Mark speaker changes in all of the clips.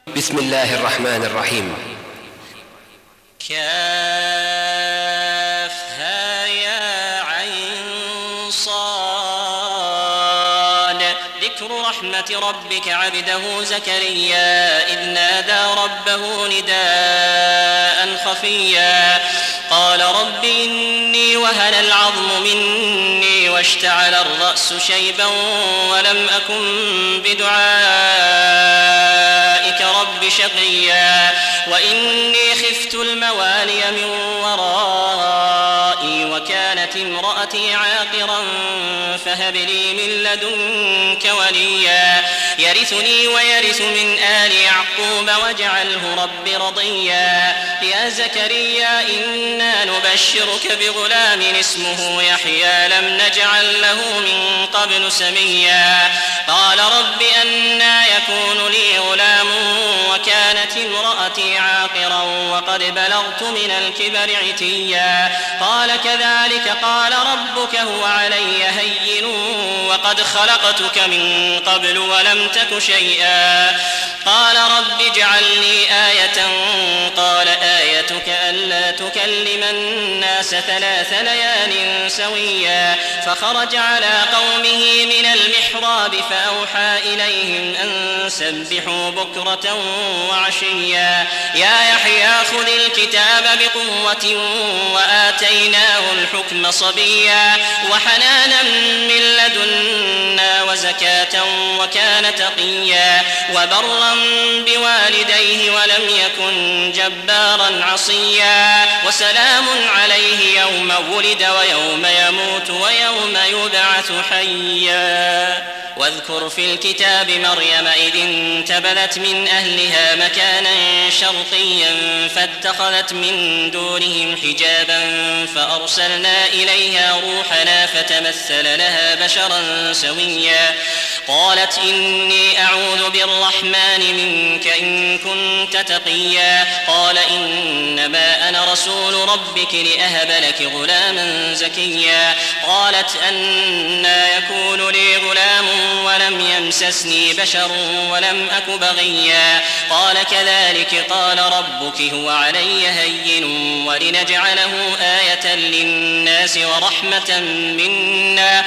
Speaker 1: بسم الله الرحمن الرحيم.
Speaker 2: كافها يا عين صاد. ذكر رحمة ربك عبده زكريا إذ نادى ربه نداء خفيا قال رب إني وهن العظم مني واشتعل الرأس شيبا ولم أكن بدعائك رب شقيا وإني خفت الموالي من ورائي وكانت امرأتي عاقرا فهب لي من لدنك وليا يرثني ويرث من آل يعقوب واجعله رب رضيا يا زكريا إنا نبشرك بغلام اسمه يحيى لم نجعل له من قبل سميا قال رب أنى يكون لي غلام وكانت امرأتي عاقرا وقد بلغت من الكبر عتيا قال كذلك قال ربك هو علي هين وقد خلقتك من قبل ولم تك شيئا قال رب اجعل لي آية قال آيتك ألا تكلم الناس 3 ليال سويا فخرج على قومه من المحراب فأوحى إليهم أن سبحوا بكرة وعشيا يا يحيى خذ الكتاب بقوة وآتيناه الحكم صبيا وحنانا من لدنا وزكاة وكان تقيا وبرا بوالديه ولم يكن جبارا عصيا وسلام عليه يوم ولد ويوم يموت ويوم يبعث حيا واذكر في الكتاب مريم إذ انتبذت من أهلها مكانا شرقيا فاتخذت من دونهم حجابا فأرسلنا إليها روحنا فتمثل لها بشرا سويا قالت إني أعوذ بالرحمن منك إن كنت تقيا قال إنما أنا رسول ربك لأهب لك غلاما زكيا قالت أنى يكون لي غلام ولم يمسسني بشر ولم أك بغيا قال كذلك قال ربك هو علي هين ولنجعله آية للناس ورحمة منا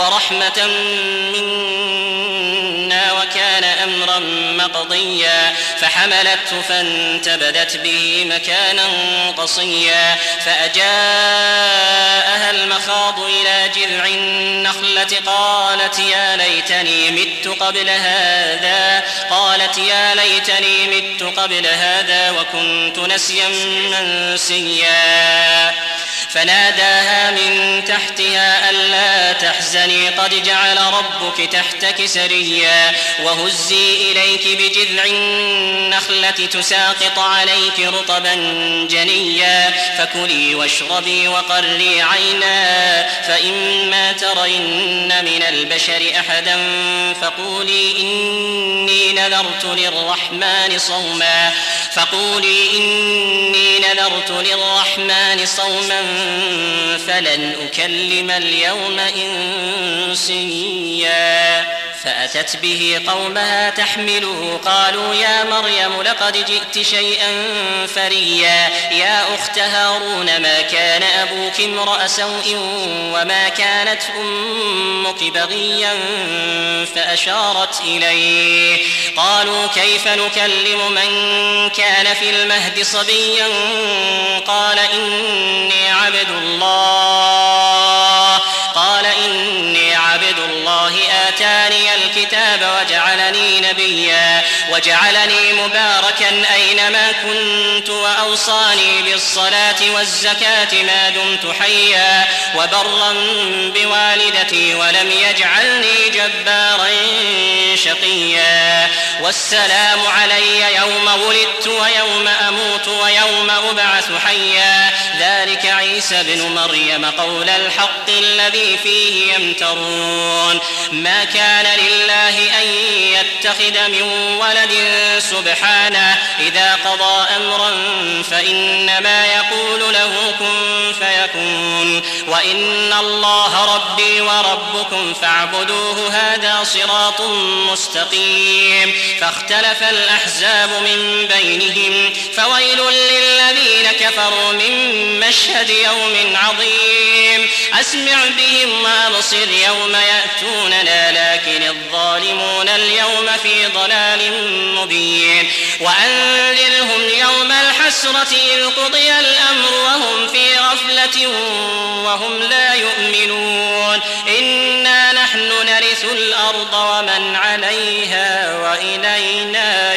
Speaker 2: وكان أمرا مقضيا فحملته فانتبذت به مكانا قصيا فأجاءها المخاض إلى جذع النخلة قالت يا ليتني مت قبل هذا وكنت نسيا منسيا فناداها من تحتها ألا تحزني قد جعل ربك تحتك سريا وهزي إليك بجذع النخلة تساقط عليك رطبا جنيا فكلي واشربي وقري عينا فإما ترين من البشر أحدا فقولي إني نذرت للرحمن صوما فلن أكلم اليوم إنسيا فأتت به قومها تحمله قالوا يا مريم لقد جئت شيئا فريا يا أخت هارون ما كان أبوك امرأ سوء وما كانت أمك بغيا فأشارت إليه قالوا كيف نكلم من كان في المهد صبيا قال إني عبد الله آتاني الكتاب وجعلني نبيا وجعلني مباركا أينما كنت وأوصاني بالصلاة والزكاة ما دمت حيا وبرا بوالدتي ولم يجعلني جبارا شقيا والسلام علي يوم ولدت ويوم أموت ويوم أبعث حيا ذلك عيسى بن مريم قول الحق الذي فيه يمترون ما كان لله أن يتخذ من ولد سبحانه إذا قضى أمرا فإنما يقول له كن فيكون وإن الله ربي وربكم فاعبدوه هذا صراط مستقيم فاختلف الأحزاب من بينهم فويل للذين كفروا من مشهد يوم عظيم أسمع بهم وأبصر يوم يأتوننا لكن الظالمون اليوم في ضلال مبين وأنذرهم يوم الحسرة إذ قضي الأمر وهم في غفلة وهم لا يؤمنون إنا نحن نرث الأرض ومن عليها وإلينا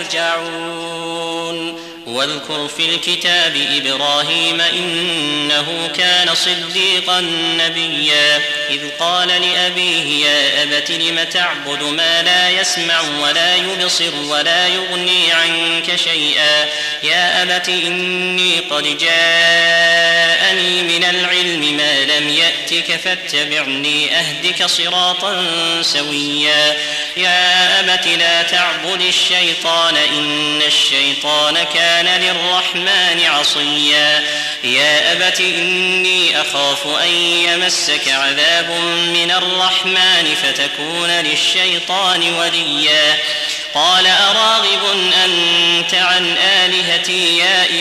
Speaker 2: يرجعون واذكر في الكتاب إبراهيم إنه كان صديقا نبيا إذ قال لأبيه يا أبت لم تعبد ما لا يسمع ولا يبصر ولا يغني عنك شيئا يا أبت إني قد جاءني من العلم ما لم يأتك فاتبعني أهدك صراطا سويا يا أبت لا تعبد الشيطان إن الشيطان كان للرحمن عصيا يا أبت إني أخاف أن يمسك عذاب من الرحمن فتكون للشيطان وليا قال أراغب أنت عن آلهتي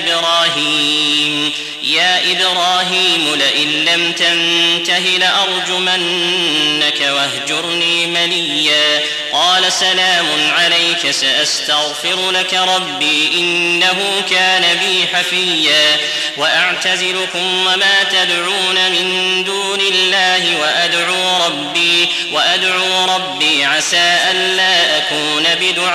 Speaker 2: يا إبراهيم لئن لم تنته لأرجمنك واهجرني مليا قال سلام عليك سأستغفر لك ربي إنه كان بي حفيا وأعتزلكم وما تدعون من دون الله وأدعو ربي عسى ألا أكون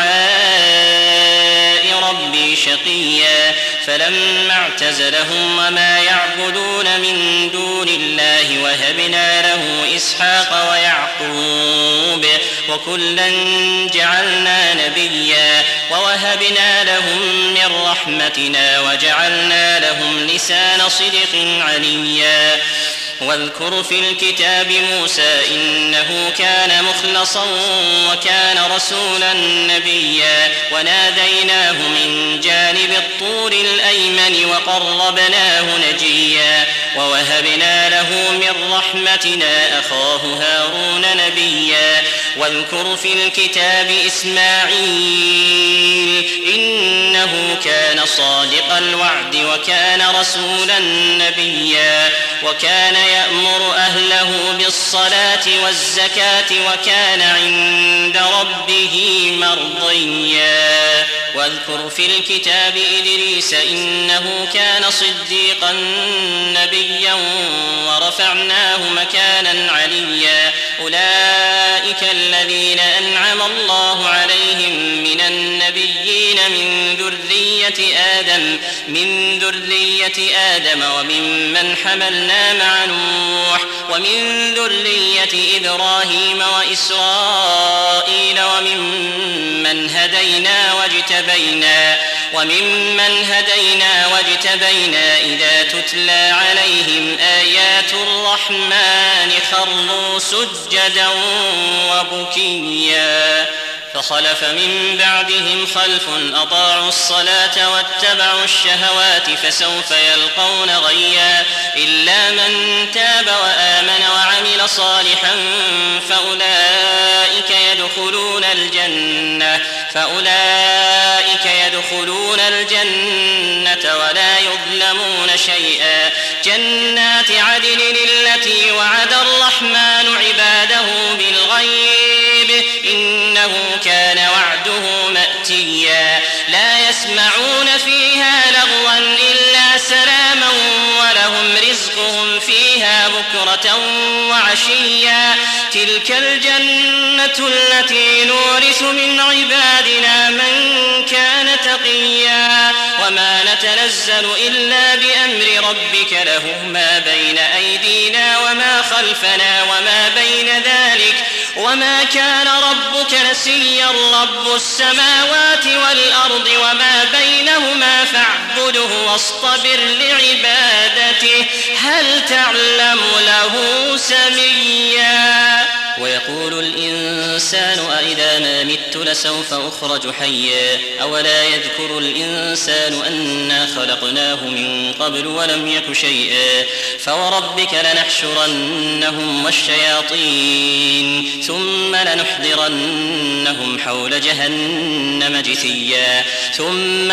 Speaker 2: بدعاء ربي شقيا فلما اعتزلهم وما يعبدون من دون الله وهبنا له إسحاق ويعقوب وكلا جعلنا نبيا ووهبنا لهم من رحمتنا وجعلنا لهم لسان صدق عليا واذكر في الكتاب موسى إنه كان مخلصا وكان رسولا نبيا وناديناه من جانب الطور الأيمن وقربناه نجيا ووهبنا له من رحمتنا أخاه هارون نبيا واذكر في الكتاب إسماعيل إنه كان صادق الوعد وكان رسولا نبيا وكان يأمر أهله بالصلاة والزكاة وكان عند ربه مرضيا واذكر في الكتاب إدريس إنه كان صديقا نبيا ورفعناه مكانا عليا أولئك الذين أنعم الله عليهم من النبيين من ذرية آدم وممن حملنا مع نوح ومن ذرية إبراهيم وإسرائيل وممن هدينا واجتبينا إذا تتلى عليهم آيات الرحمن خروا سجدا وبكيا فخلف من بعدهم خلف أضاعوا الصلاة واتبعوا الشهوات فسوف يلقون غيا إلا من تاب وآمن وعمل صالحا فأولئك يدخلون الجنة ولا يظلمون شيئا جنات عدن التي وعد الرحمن عباده بالغيب إنه كان وعده مأتيا لا يسمعون فيها لغوا إلا سلاما ولهم رزقهم فيها بكرة وعشيا تلك الجنة التي نورث من عبادنا من كان تقيا وما نتنزل إلا بأمر ربك له ما بين أيدينا وما خلفنا وما بين ذلك وما كان ربك نسيا رب السماوات والأرض وما بينهما فاعبده واصطبر لعبادته هل تعلم له سميا ويقول الإنسان أإذا ما مت لسوف أخرج حيا أولا يذكر الإنسان أنا خلقناه من قبل ولم يك شيئا فوربك لنحشرنهم والشياطين ثم لنحضرنهم حول جهنم جثيا ثم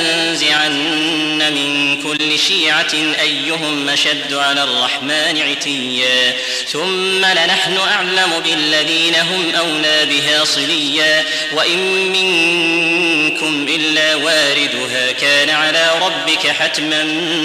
Speaker 2: لننزعن من كل شيعة أيهم أشد على الرحمن عتيا ثم لنحن أعلم بالذين هم أولى بها صليا وإن منكم إلا واردها كان على ربك حتما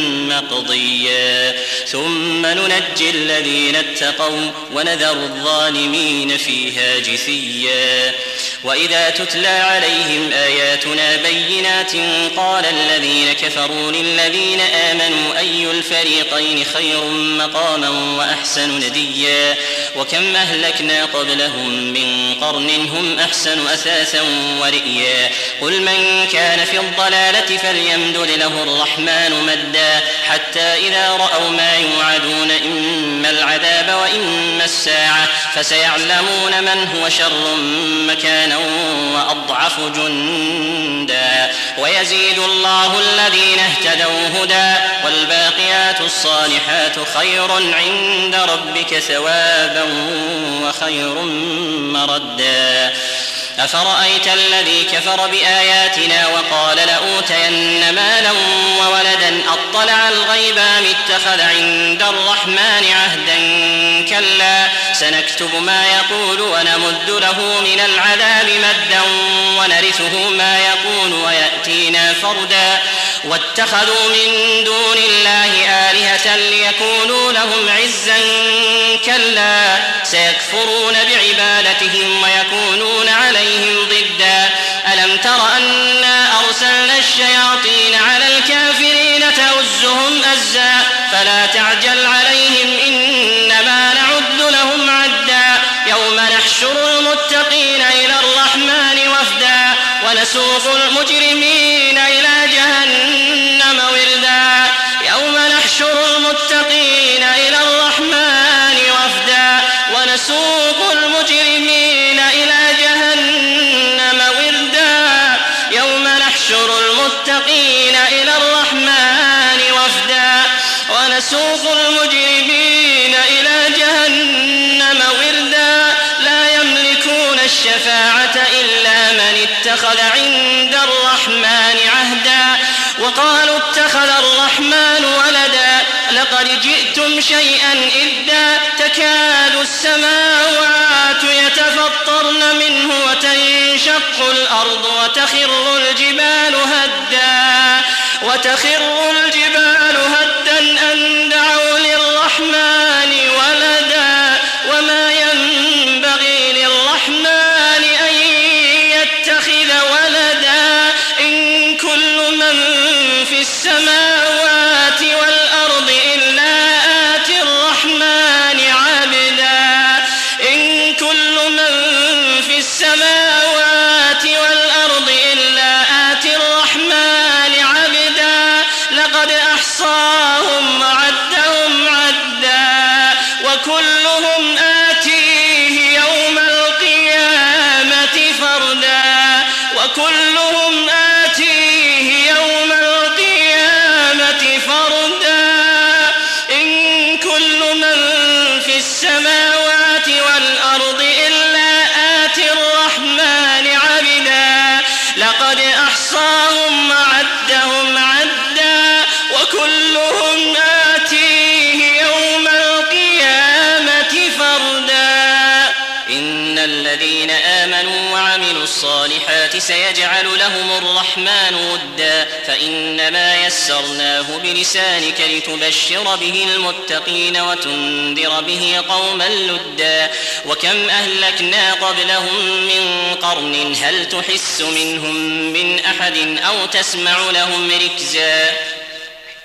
Speaker 2: مقضيا ثم ننجي الذين اتقوا ونذر الظالمين فيها جثيا وإذا تتلى عليهم آياتنا بينات قال الذين كفروا للذين آمنوا أي الفريقين خير مقاما وأحسن نديا وكم أهلكنا قبلهم من قرن هم أحسن أثاثا ورئيا قل من كان في الضلالة فليمدد له الرحمن مدا حتى إذا رأوا ما يوعدون إما العذاب وإما الساعة فسيعلمون من هو شر مكانا وأضعف جندا ويزيد الله الذين اهتدوا هدى والباقيات الصالحات خير عند ربك ثوابا وخير مردا أفرأيت الذي كفر بآياتنا وقال لأوتين مالا وولدا أطلع الغيب أم اتخذ عند الرحمن عهدا كلا سنكتب ما يقول ونمد له من العذاب مدا ونرثه ما يقول ويأتينا فردا واتخذوا من دون الله آلهة ليكونوا لهم عزا كلا سيكفرون بعبادتهم ويكونون عليهم ضدا ألم تر أنا أرسلنا الشياطين على الكافرين تؤزهم أزا فلا تعجل عليهم إنما نعد لهم عدا يوم نحشر المتقين إلى الرحمن وفدا ونسوق المجرمين إلى جهنم وردا يوم نحشر المتقين إلى الرحمن وفدا ونسوق المجرمين إلى جهنم وردا يوم نحشر المتقين إلى الرحمن وفدا ونسوق المجرمين إلى جهنم وردا لا يملكون الشفاعة إلا من اتخذ عند الرحمن عهدا وقالوا اتخذ الرحمن ولدا لقد جئتم شيئا إدا تكاد السماوات يتفطرن منه وتنشق الأرض وتخر الجبال هدا أن دعوا للرحمن ولدا وما ينبغي للرحمن أن يتخذ ولدا إن كل من في السماوات والأرض إلا آتي الرحمن عبدا إن كل من في السماوات والأرض إلا آتي الرحمن عبدا لقد أحصاهم وعدهم عدا وكلهم آتيه يوم القيامة فردا وكلهم آتيه يوم القيامة فردا إن كل من في السماوات والأرض إلا آتي الرحمن عبدا لقد أحصاهم وعدهم عدا وكلهم آتيه يوم القيامة فردا إن الذين آمنوا وعملوا الصالحات سيجعل لهم الرحمن ودا فإنما يسرناه بلسانك لتبشر به المتقين وتنذر به قوما لدا وكم أهلكنا قبلهم من قرن هل تحس منهم من أحد أو تسمع لهم ركزا